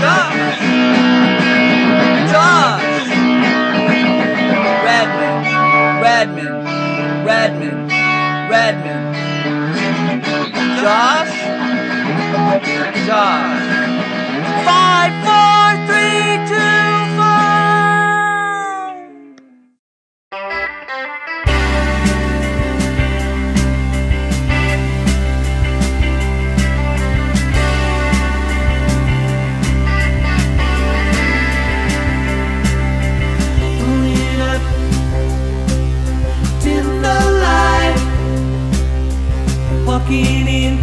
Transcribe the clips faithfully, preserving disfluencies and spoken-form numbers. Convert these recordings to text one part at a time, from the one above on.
Josh! Josh! Redmond, Redmond, Redmond, Redmond. Josh? Josh. Five, four, three, two, five. Walking in,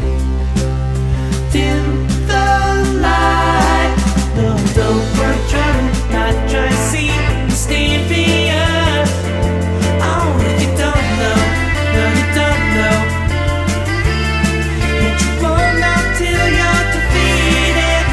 dim the light. No, don't work, try not try to see the stand beyond. Oh, if you don't know, no, you don't know. And you won't know till you're defeated.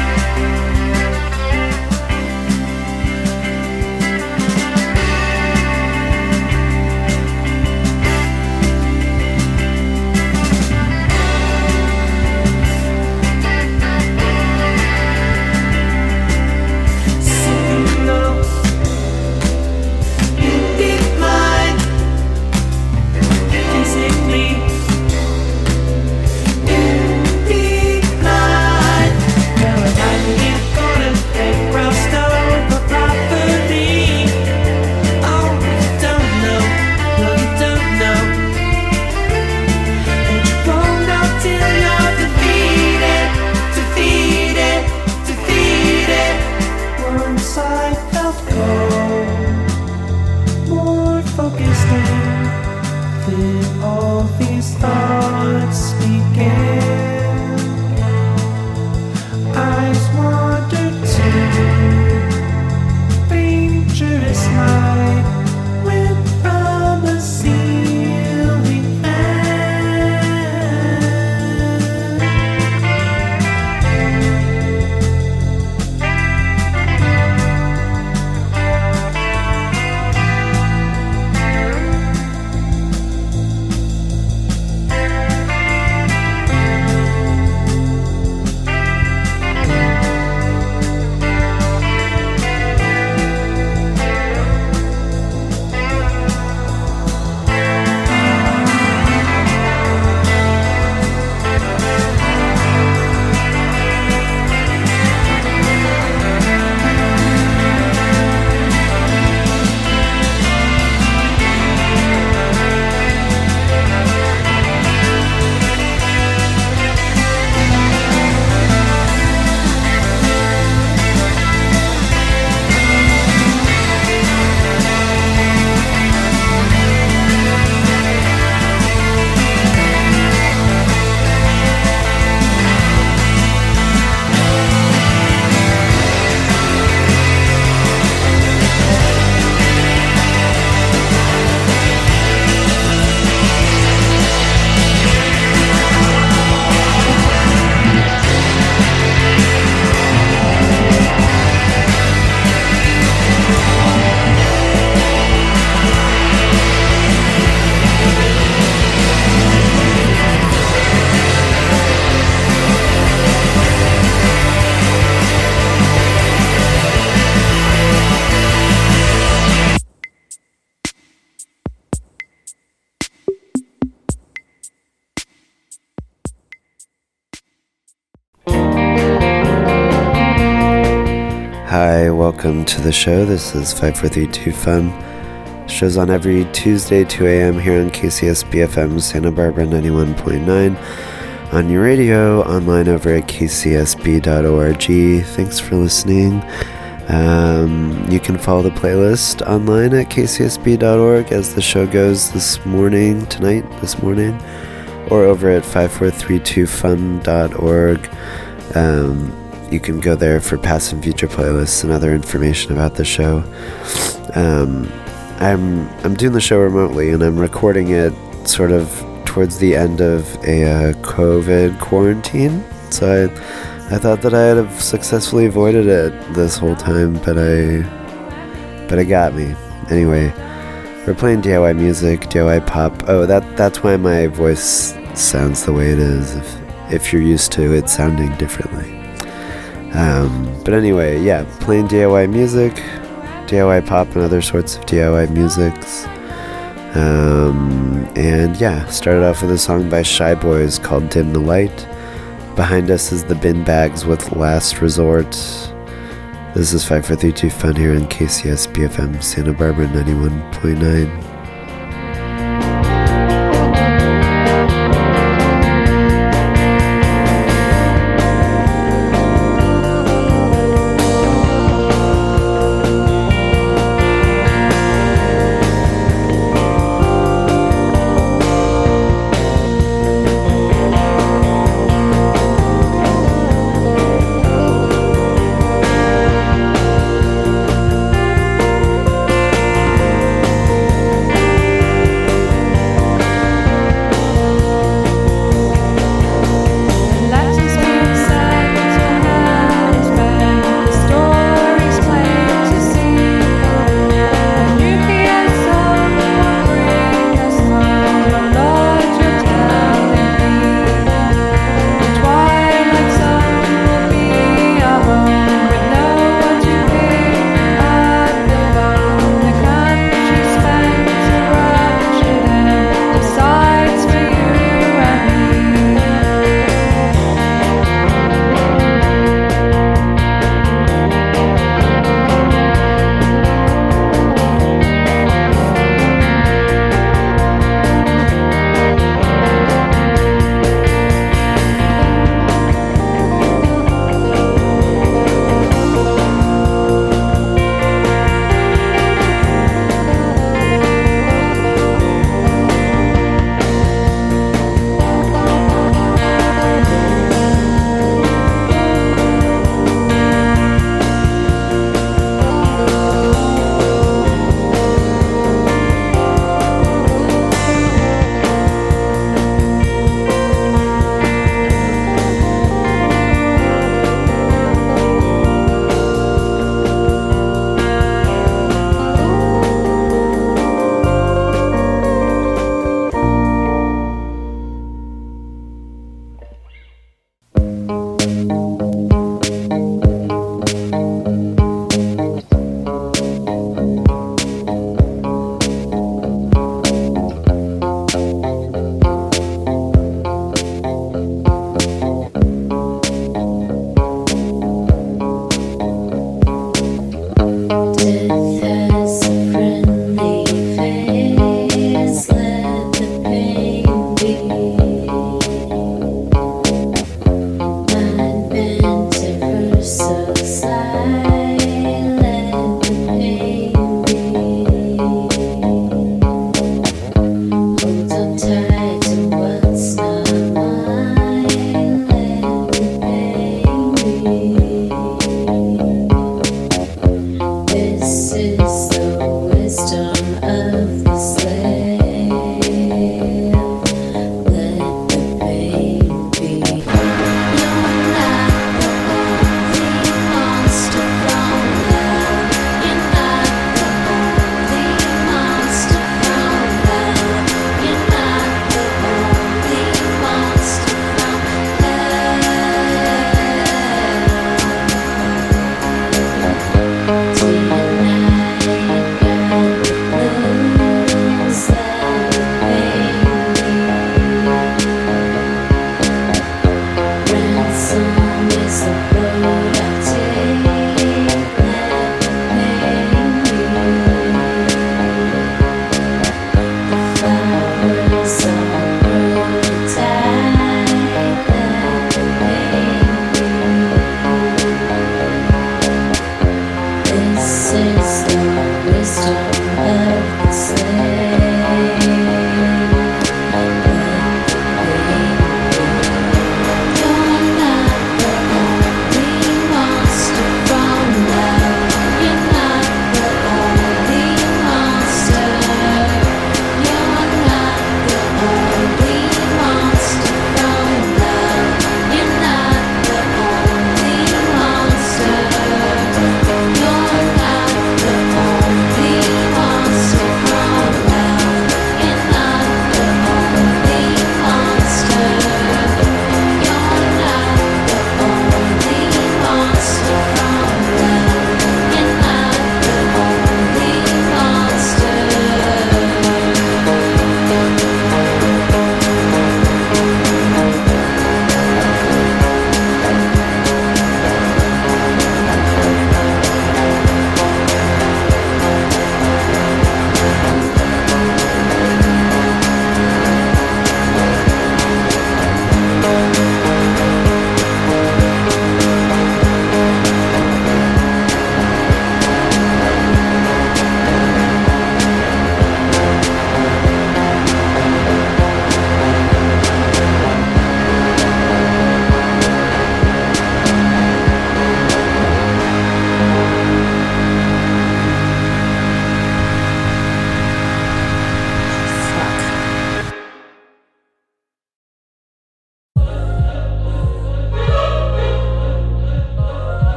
Hi, welcome to the show. This is five four three two Fun. Show's on every Tuesday, two a.m. here on K C S B F M Santa Barbara ninety-one point nine. On your radio, online over at k c s b dot org. Thanks for listening. Um, you can follow the playlist online at k c s b dot org as the show goes this morning, tonight, this morning, or over at five four three two fun dot org. Um, you can go there for past and future playlists and other information about the show. Um, I'm I'm doing the show remotely, and I'm recording it sort of towards the end of a uh, COVID quarantine. So I I thought that I had have successfully avoided it this whole time, but I but it got me. Anyway, we're playing D I Y music, D I Y pop. Oh, that that's why my voice sounds the way it is, if if you're used to it sounding differently. Um, but anyway, yeah, playing D I Y music, D I Y pop and other sorts of D I Y musics. Um, and yeah, started off with a song by Shy Boys called Dim the Light. Behind us is the Bin Bags with Last Resort. This is five four three two Fun here on K C S B F M Santa Barbara ninety-one point nine.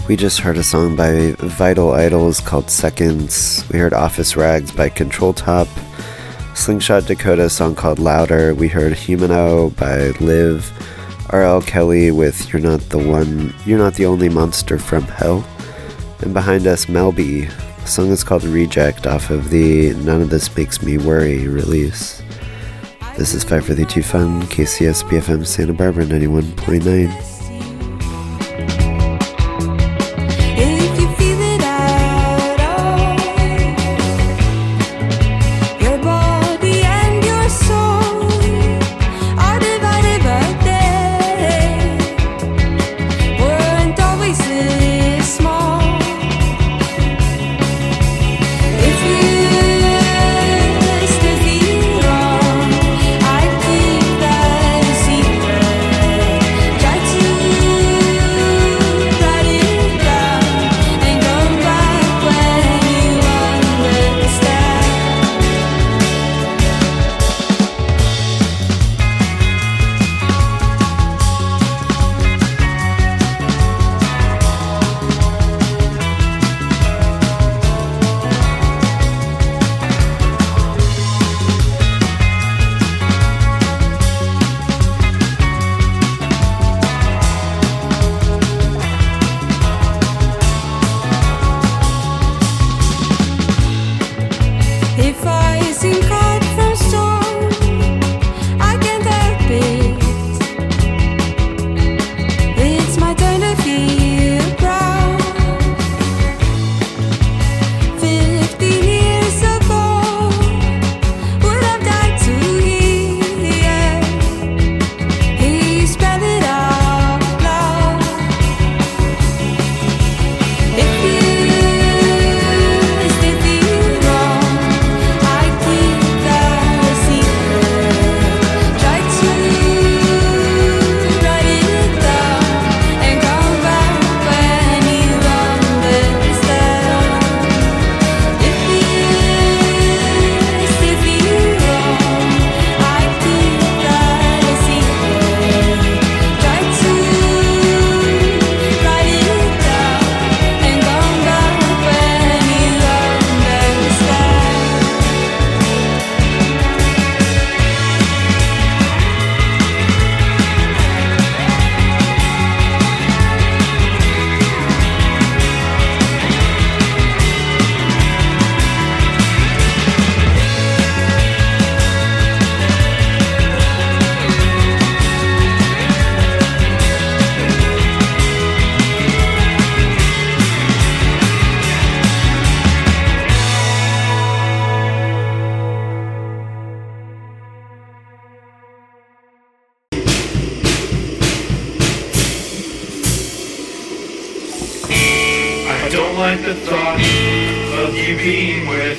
We just heard a song by Vital Idols called Seconds. We heard Office Rags by Control Top. Slingshot Dakota, a song called Louder. We heard Humano by Liv. R L Kelly with You're Not the One, You're Not the Only Monster from Hell. And behind us, Melby. The song is called Reject off of the None of This Makes Me Worry release. This is five forty-two Fun, K C S B F M Santa Barbara ninety-one point nine. like the thought of you being with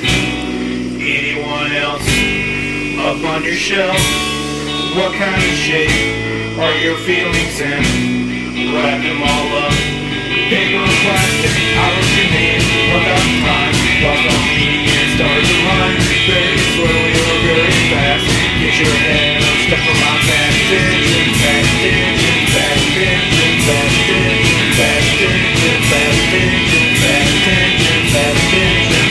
anyone else up on your shelf. What kind of shape are your feelings in? Wrap them all up, paper or plastic. I wrote your name without time. Lost on me and started to run very slowly or very fast. Get your head unstuck from my back. Tension, back, tension, back, tension, back, tension, back, tension, back, tension, back, tension, back, tension.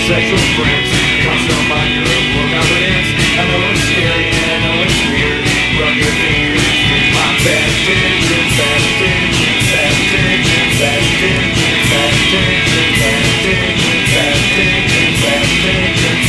sexual friends. Constant on your low confidence. I know it's scary and I know it's weird. Run your fingers through my bad intentions, bad intentions, bad intentions, bad intentions, bad intentions, bad intentions, bad intentions, bad intentions.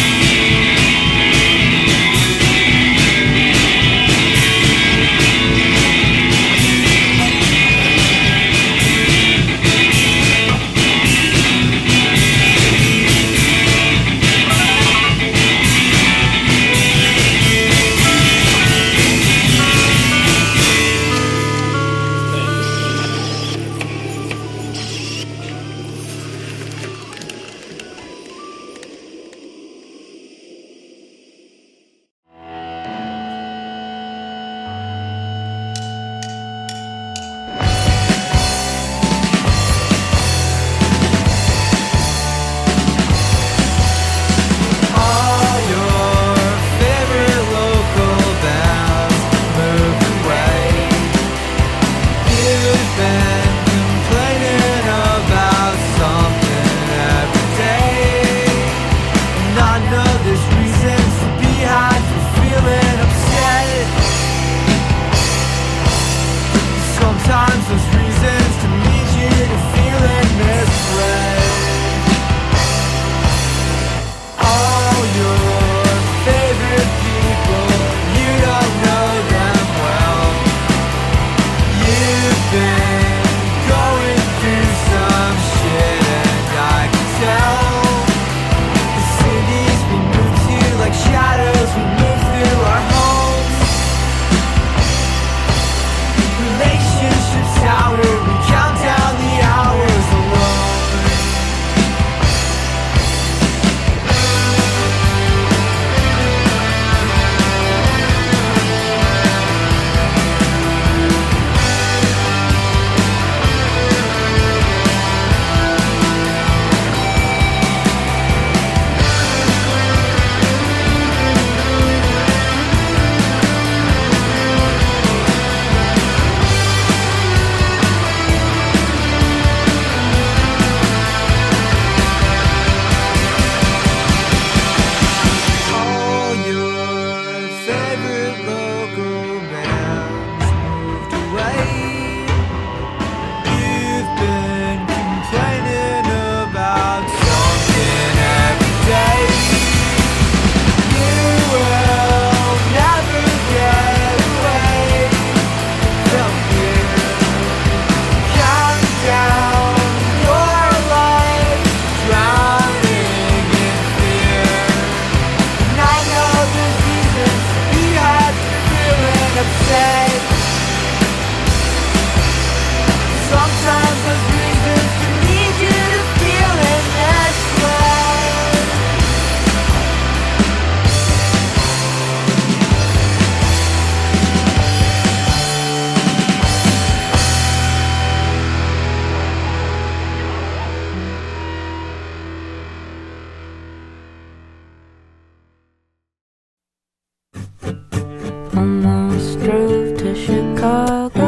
Almost drove to Chicago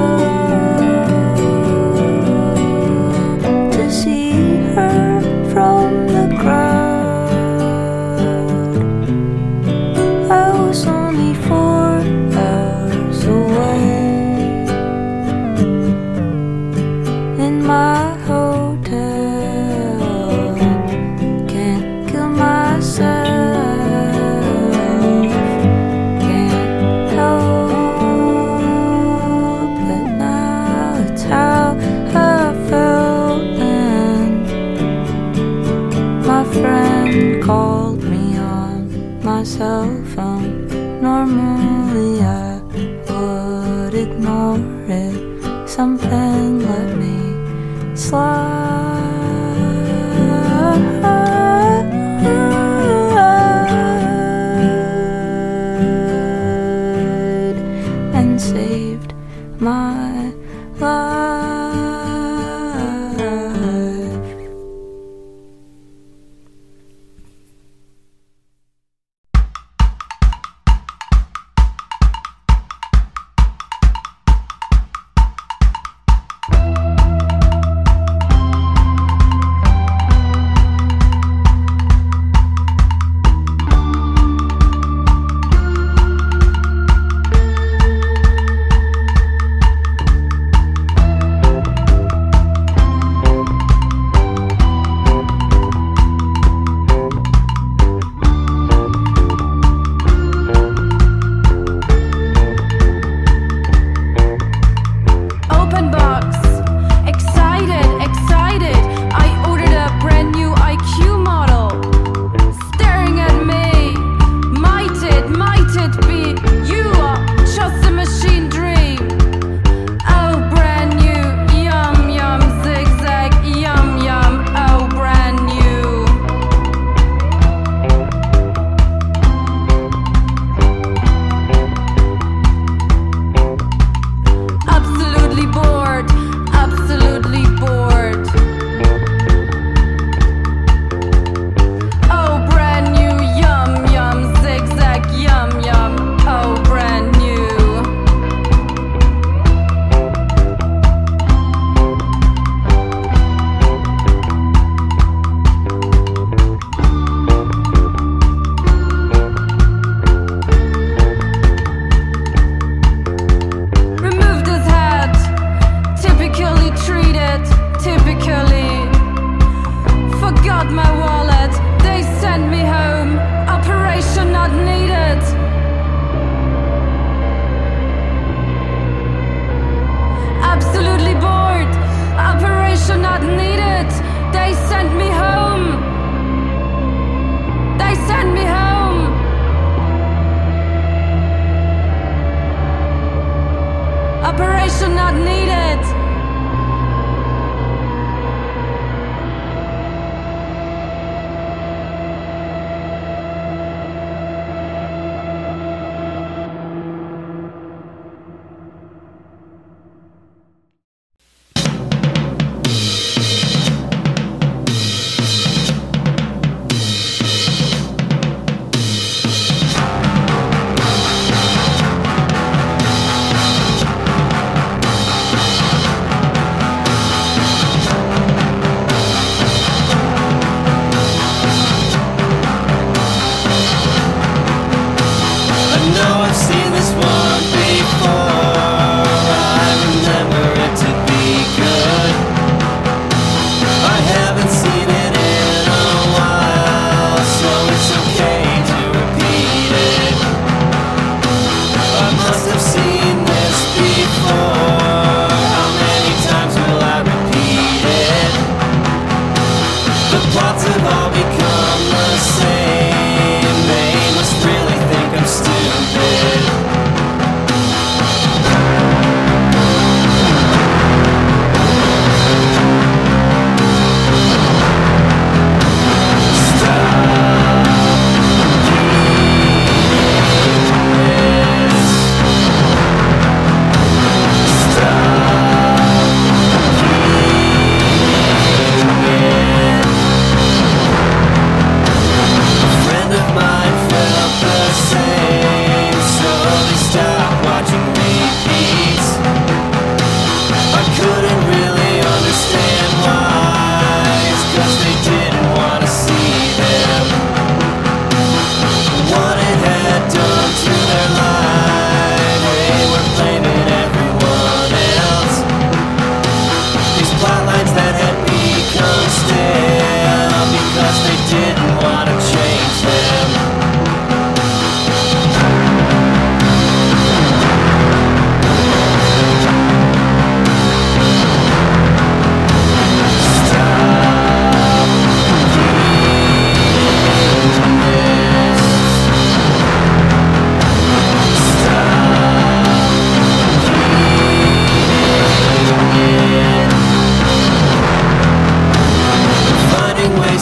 to see her from the crowd. I was only four hours away in my hotel. Can't kill myself. Called me on my cell phone. Normally I would ignore it. Something let me slide and saved my life.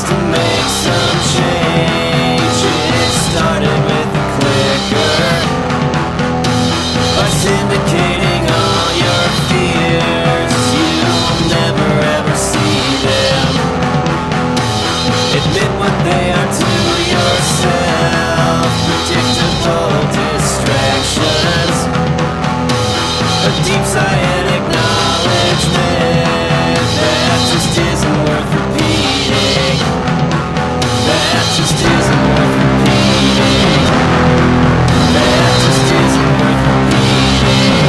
ways to make some change. It started with a clicker, by syndicating all your fears. You'll never ever see them. Admit what they are to yourself. Predictable distractions, a deep sigh and acknowledgement that just isn't worth repeating. That just isn't worth repeating. That just isn't worth repeating.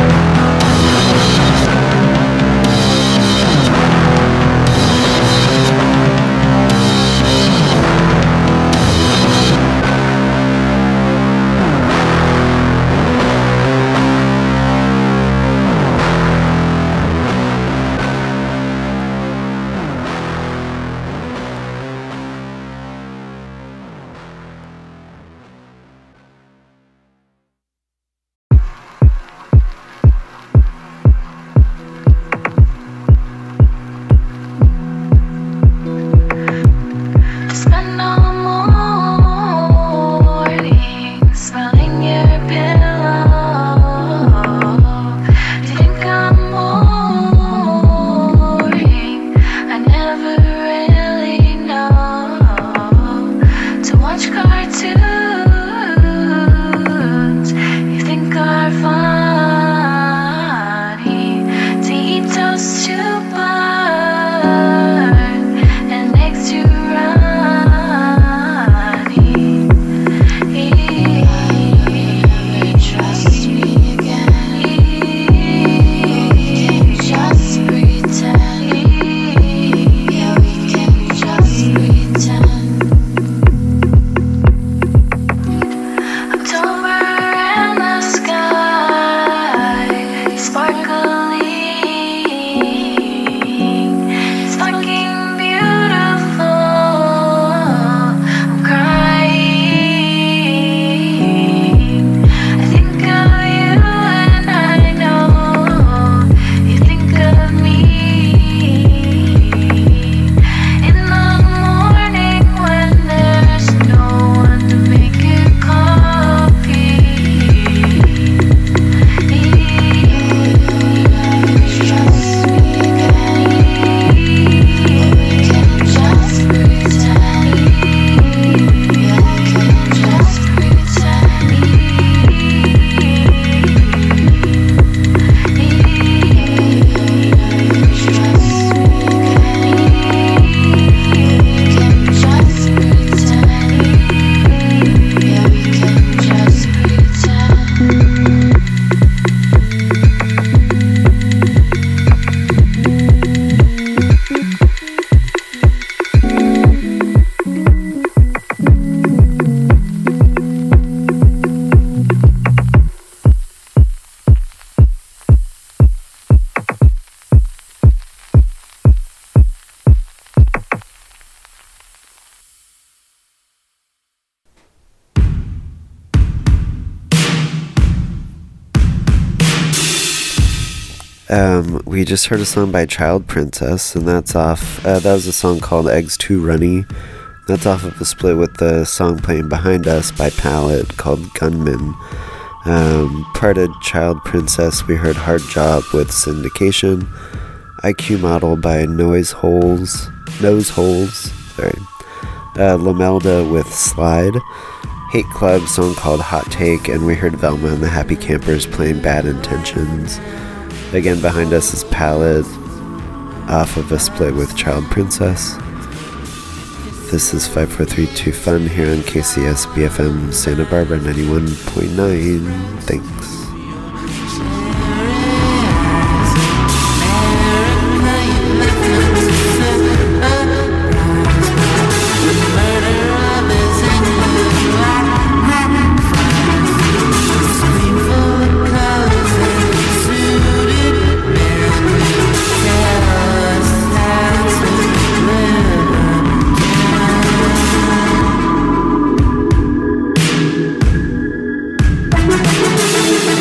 Spend all morning smelling your pillow. Do you think I'm boring? I never really know. To watch cartoons you think are funny. To eat toast to burn and eggs to trust me again. Just pretend. Yeah, we can just pretend. October and the sky sparkling. It's fucking beautiful. I'm crying. I think of you and I know you think of me. In the morning when there's no one to make you coffee. Trust me again. We can just pretend. Yeah, we can just pretend. Um, we just heard a song by Child Princess, and that's off, uh, that was a song called Eggs Too Runny. That's off of the split with the song playing behind us by Palette called Gunman. Um, part of Child Princess, we heard Hard Job with Syndication, I Q Model by Noise Holes, Nose Holes, sorry, uh, Lamelda with Slide, Hate Club, song called Hot Take, and we heard Velma and the Happy Campers playing Bad Intentions. Again, behind us is Palette, off of a split with Child Princess. This is five four three two Fun here on K C S B F M Santa Barbara ninety-one point nine. Thanks. Thank you.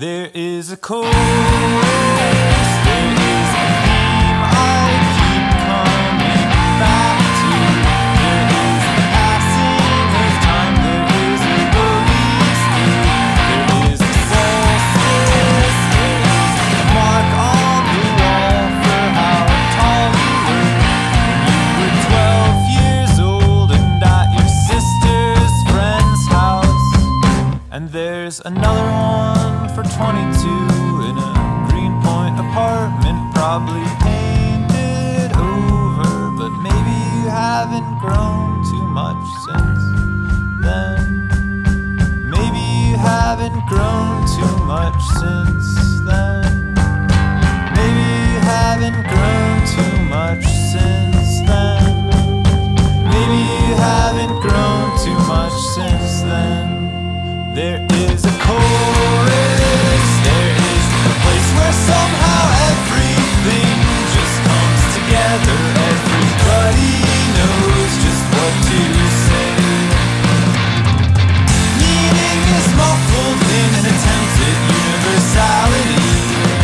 There is a chorus, there is a theme I keep coming back to. There is the passing of time, there is a release theme. There is a solstice, there is a mark on the wall for how tall you were when you were twelve years old and at your sister's friend's house. And there's another one for twenty-two in a Greenpoint apartment, probably painted over, but maybe you haven't grown too much since then. Maybe you haven't grown too much since then. Maybe you haven't grown too much since then. Maybe you haven't grown too much since then. There is a chorus, there is a place where somehow everything just comes together. Everybody knows just what to say. Meaning is muffled in an attempt at universality,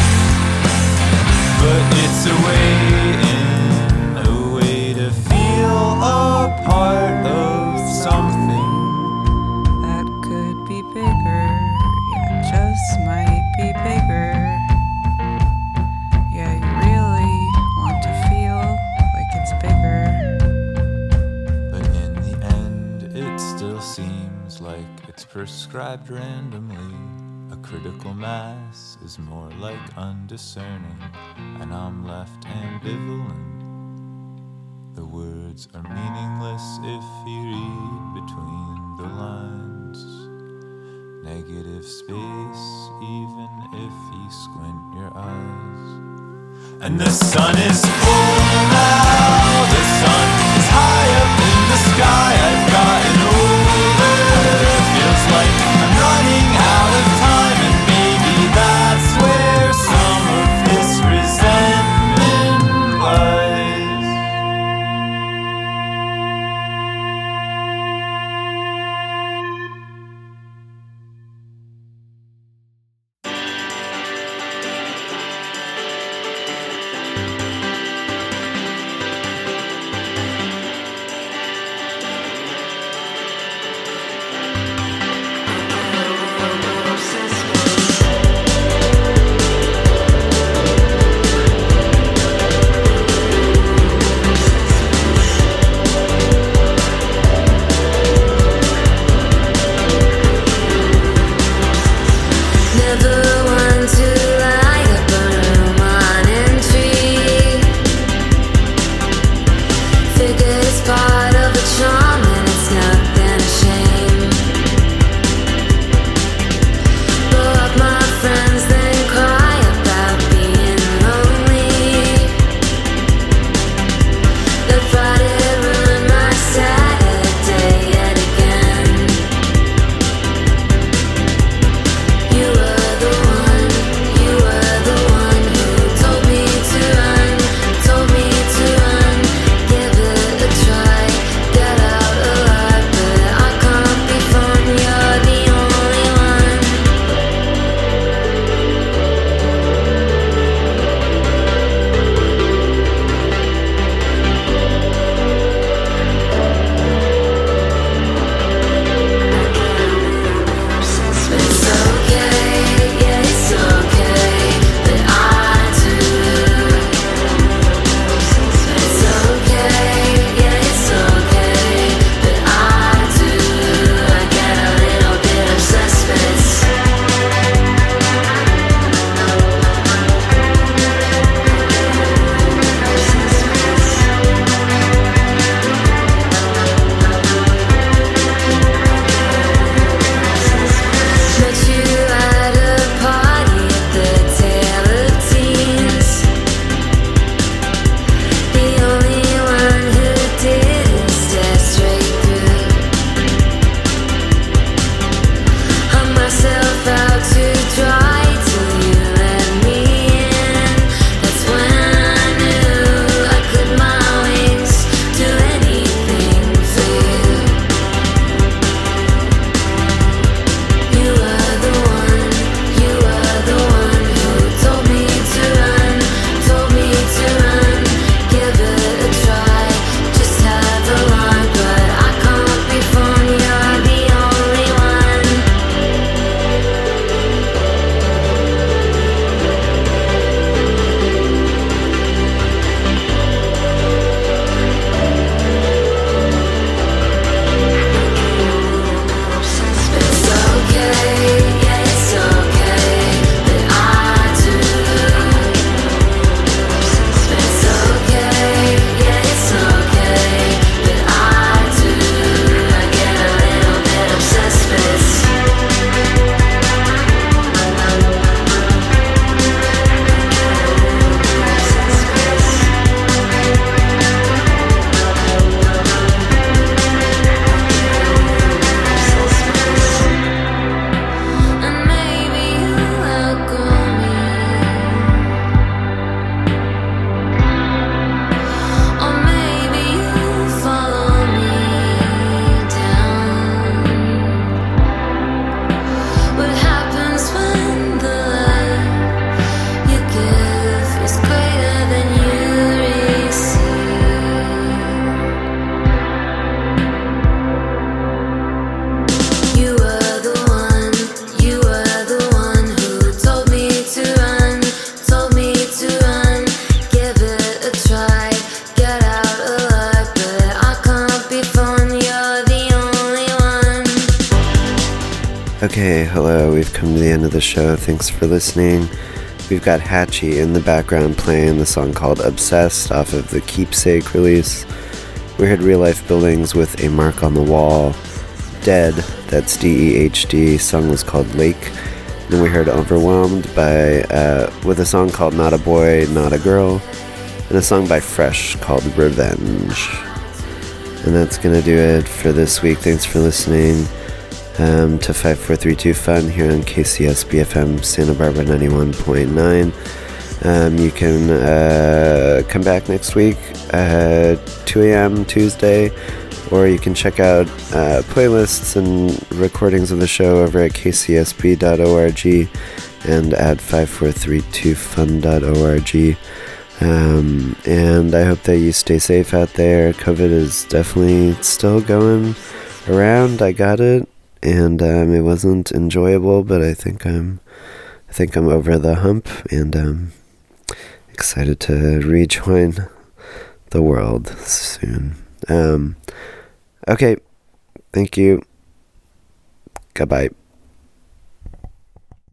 but it's a way in, a way to feel a part of something. Bigger, yeah, just might be bigger. Yeah, you really want to feel like it's bigger. But in the end, it still seems like it's prescribed randomly. A critical mass is more like undiscerning, and I'm left ambivalent. The words are meaningless if you read between the lines. Negative space, even if you squint your eyes. And the sun is full now, the sun is high up in the sky. I've gotten older, feels like I'm running out of time, and maybe that's where some of this resentment lies. Okay, hello, we've come to the end of the show. Thanks for listening. We've got Hatchie in the background playing the song called Obsessed off of the Keepsake release. We heard Real Life Buildings with A Mark on the Wall. Dead, that's D E H D, song was called Lake. Then we heard Overwhelmed by uh, with a song called Not a Boy, Not a Girl, and a song by Fresh called Revenge. And that's gonna do it for this week. Thanks for listening um, to five four three two Fun here on K C S B F M Santa Barbara ninety-one point nine. Um, you can uh, come back next week at two a.m. Tuesday, or you can check out uh, playlists and recordings of the show over at k c s b dot org and at five four three two fun dot org. Um, and I hope that you stay safe out there. COVID is definitely still going around. I got it, and um, it wasn't enjoyable, but I think I'm, I think I'm over the hump, and um, excited to rejoin the world soon. Um, okay, thank you. Goodbye.